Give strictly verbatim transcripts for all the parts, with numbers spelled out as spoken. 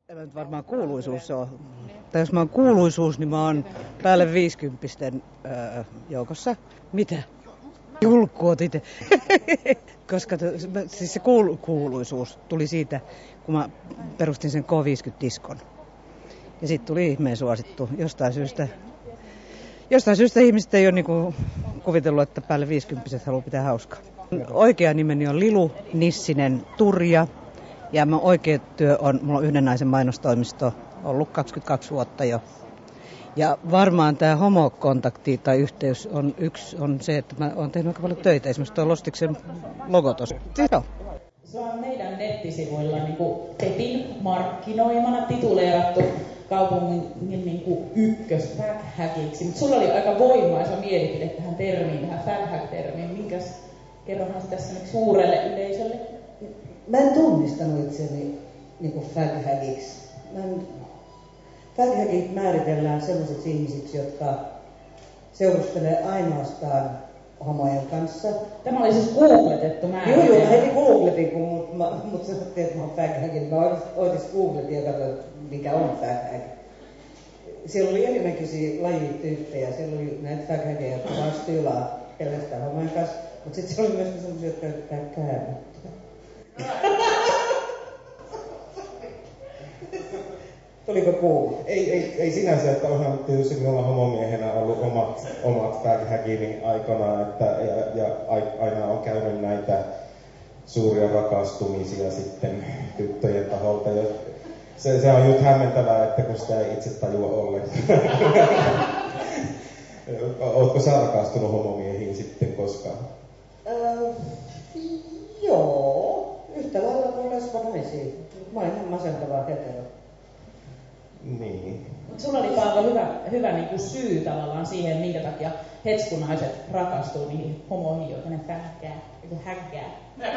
Tämä nyt varmaan kuuluisuus on. Tai jos mä oon kuuluisuus, niin mä oon päälle viisikymppisten öö, joukossa. Mitä? Julkkuot itse. Koska to, siis se kuulu, kuuluisuus tuli siitä, kun mä perustin sen K viisikymmentä-diskon. Ja sit tuli ihmeen suosittu. Jostain syystä, jostain syystä ihmiset ei ole niinku kuvitellut, että päälle viisikymppiset haluaa pitää hauskaa. Oikea nimeni on Lilu Nissinen Turja. Ja mun oikea työ on, mulla on yhden naisen mainostoimisto, ollut kaksikymmentäkaksi vuotta jo. Ja varmaan tämä homokontakti tai yhteys on yksi on se, että mä oon tehnyt aika paljon töitä. Esimerkiksi tuo Lostiksen logo tossa. Joo. Se on meidän nettisivuilla niin kuin Pepin markkinoimana tituleerattu kaupungin niin kuin ykkös faghagiksi. Mutta sulla oli aika voimaisa mielipide tähän termiin, tähän faghag-termiin. Minkäs kerrohan se tässä nyt suurelle yleisölle? Mä en tunnistanut itseni niin faghagiksi. Faghagit määritellään sellaisiksi ihmisiksi, jotka seurustelee ainoastaan homojen kanssa. Tämä oli siis googletettu määritelmä. Joo, joo, heti googletin, kun mut, mut sanottiin, että mä oon faghagin. Mä oitis googletin ja katsoin, mikä on faghag. Siellä oli erinäköisiä lajityyppejä. Siellä oli näitä faghageja, jotka saa stylaa pelkästään homojen kanssa. Mutta sitten siellä oli myös sellaisia, jotka käyttää käännettä. Tuliko kuulu? Ei, ei, ei sinänsä, että onhan tietysti minulla homomiehenä ollut omat, omat faghagini aikana, että, ja, ja aina on käynyt näitä suuria rakastumisia sitten tyttöjen taholta. Ja se, se on just hämmentävää, että kun sitä ei itse tajua ollenkaan. Ootko sä rakastunut homomiehiin sitten koskaan? Uh, joo, yhtä lailla kuin lesbonaisiin. Mä olin ihan masentavaa hetero. Niin. Sulla oli Paavo hyvä, hyvä niin kuin syy tavallaan siihen, minkä takia hetskunaiset rakastuu niihin homoihin, joita ne fähkää, joku häkkää.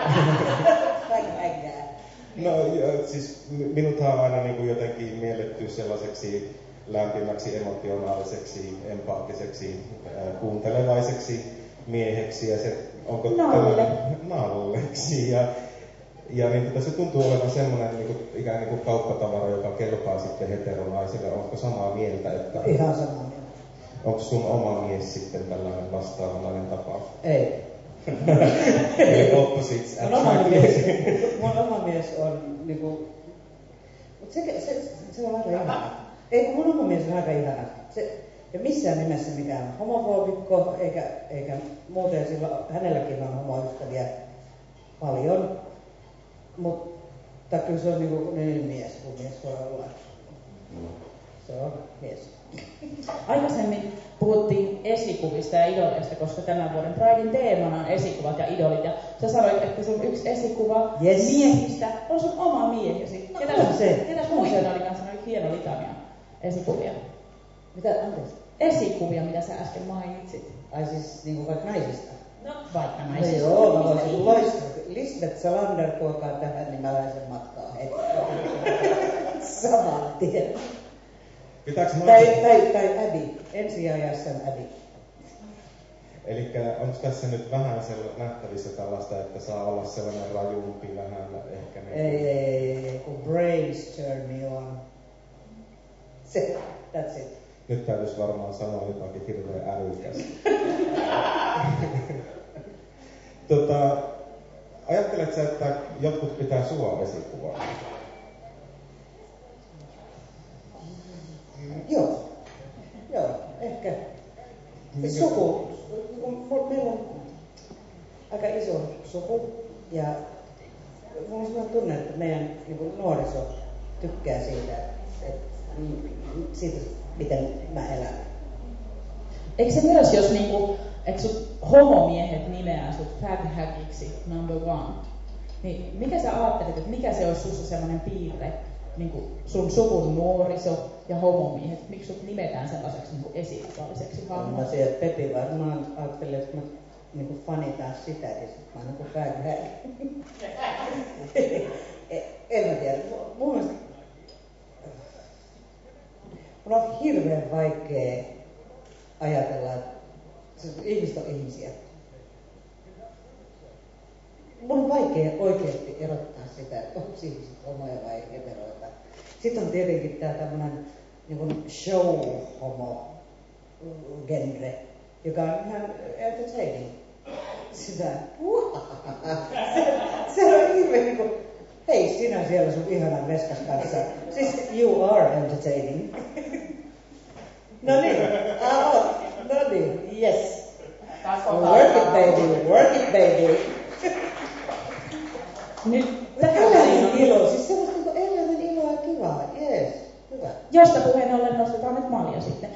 Häkkää. No siis minuthan on aina niin kuin jotenkin mielletty sellaiseksi lämpimäksi, emotionaaliseksi, empaattiseksi, äh, kuuntelevaiseksi mieheksi ja se onko Nalle. Nalleksi ja Ja niin, tota, se tuntuu olevan semmoinen niin kuin, ikään kuin kauppatavara, joka kelpaa sitten heteronaisille. Onko samaa mieltä? Että ihan samaa mieltä. Onko sun oma mies sitten tällainen vastaavanlainen tapaus? Ei. Eli opposites attract. Mun oma mies on niinku... Mut se, se, se on aika ihana. Ei kun mun oma mies on aika ihana. Se, ja missään nimessä mikään homofobikko, eikä, eikä muuten sillä, hänelläkin on homoystäviä paljon. Mutta kyllä se on niinku niin mies kuin mies voi olla. Se on mies. Aikaisemmin puhuttiin esikuvista ja idoleista, koska tämän vuoden Pridein teemana on esikuvat ja idolit. Ja sä sanoit, että sun yksi esikuva yes. miehistä on sun oma miehesi. No, ketäs se? Ketäs muita oli kanssa? Oli hieno litania esikuvia. Mitä? Anteeksi? Esikuvia, mitä sä äsken mainitsit. Ai siis niinku vaikka naisista? No, vaikka naisista. No joo, mä voisin loistaa. Lisbeth Salander, tuokaa tähän, niin mä lähden sen matkaa heti. Saman tien. Tai, tai, tai Abby. Ensiajassa Abby. Elikkä onko tässä nyt vähän nähtävissä tällaista, että saa olla sellainen rajumpi vähän ehkä? Niin... Ei, ei, ei, ei, kun brains turn me on. Se, that's it. Nyt täytyisi varmaan sanoa jotakin hirveän älykäs. tota, ajatteletko sä, että jotkut pitää sua esikuvaa? Joo. Joo, ehkä. Siis suku. Meillä on aika iso suku. Ja mulla on sellainen tunne, että meidän niin nuoriso tykkää siitä, että, siitä, miten mä elän. Eikö se myös, jos niinku, että sut homomiehet nimeää sut faghagiksi number one, niin mikä sä ajattelet, että mikä se olisi sussa semmoinen piirre, niinku sun suvun nuoriso ja homomiehet, miksi sut nimetään sellaiseksi niinku esikuvalliseksi hahmoksi? Mä tiedän, että Pepi varmaan ajattelee, että mä niinku fanitaan sitä, ja sit mä oon niinku faghag. En mä tiedä. Mun mielestä mun on hirveän vaikea ajatella, että ihmiset on ihmisiä. Mun on vaikea oikeasti erottaa sitä, että onko ihmiset homoja vai heteroita. Sitten on tietenkin tää tämmönen niin show-homo-genre, joka on ihan entertaining. Sitä, se, se on hirveän niin kuin, hei sinä siellä sun ihanan veskas kanssa. Siis you are entertaining. No niin, ah, no niin, yes. Work it baby, work it baby. Nyt elämän ilo, siis sellaista niin kuin elämän iloa ja kivaa, jees, hyvä. Josta puheen ollen nostetaan nyt Malja sitten.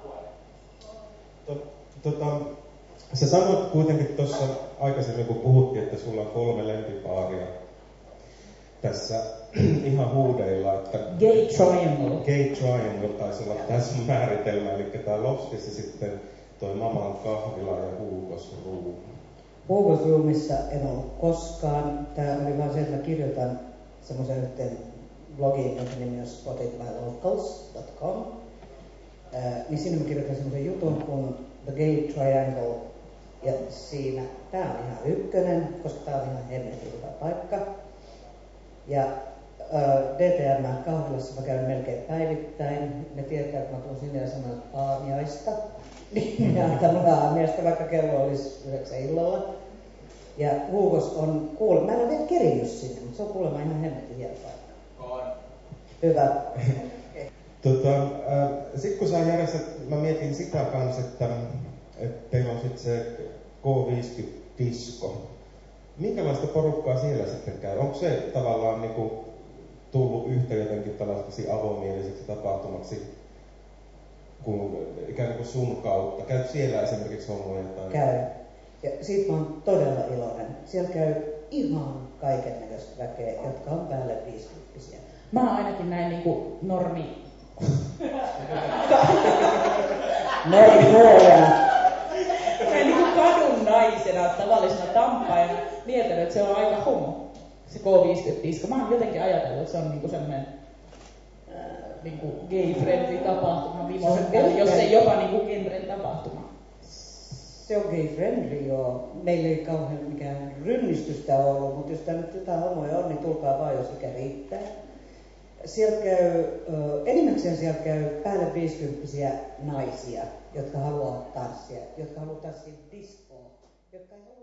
Tota, sä sanoit kuitenkin tuossa aikaisemmin, kun puhuttiin, että sulla on kolme lempipaaria tässä ihan huudeilla, että Gay triangle. Gay triangle taisi olla tässä määritelmä, eli tää Lostissa sitten toi Maman kahvila ja Huugos Room. Huugos Roomissa en ollut koskaan. Tää oli vaan se, että mä kirjoitan semmoisen yhteen blogiin, jonka nimi on spotted by locals dot com. Äh, niin sinne mä kirjoitan semmoisen jutun kuin The Gay Triangle. Ja siinä, tää on ihan ykkönen, koska tää on ihan hemmetin hyvä paikka. Ja äh, D T M-kahvilassa mä käyn melkein päivittäin. Ne tietää, että mä tuun sinne ja sanon, että aamiaista. Niin mä antan mulle aamiaista, vaikka kello olisi yhdeksän illalla. Ja Huugos on kuulemma, mä en ole vielä kerinnyt sinne, mutta se on kuulemma ihan hemmetin hieno paikka. On. Hyvä. Tota, äh, sitten kun sä järjestät, mä mietin sitä kanssa, että, että teillä on sitten se K viisikymmentä-disko. Minkälaista porukkaa siellä sitten käy? Onko se tavallaan niinku tullut yhtä jotenkin tällaiseksi avomieliseksi tapahtumaksi kuin ikään kuin sun kautta? Käy siellä esimerkiksi homoja tai... Käy. Ja siitä mä oon todella iloinen. Siellä käy ihan kaikennäköistä väkeä, jotka on päälle viisikymppisiä. Mä ainakin näin niinku normi... Normi nuorena. Näin niinku kadun naisena, tavallisena tampaajana miettinyt, että se on aika homo. Se K viisikymmentä-disko. Mä oon jotenkin ajatellut, että se on niinku semmonen äh, niinku gay-friendly tapahtuma viimeisen päälle, jos ei jopa niinku genren tapahtuma. Se on gay-friendly, joo. Meillä ei kauhean mikään rynnistystä ollut, mutta jos tää nyt jotain homoja on, niin tulkaa vaan, jos ikä riittää. Siellä käy, äh, enimmäkseen siellä käy päälle viisikymppisiä naisia, jotka haluaa tanssia, jotka haluaa tanssia diskoa, jotka ei halua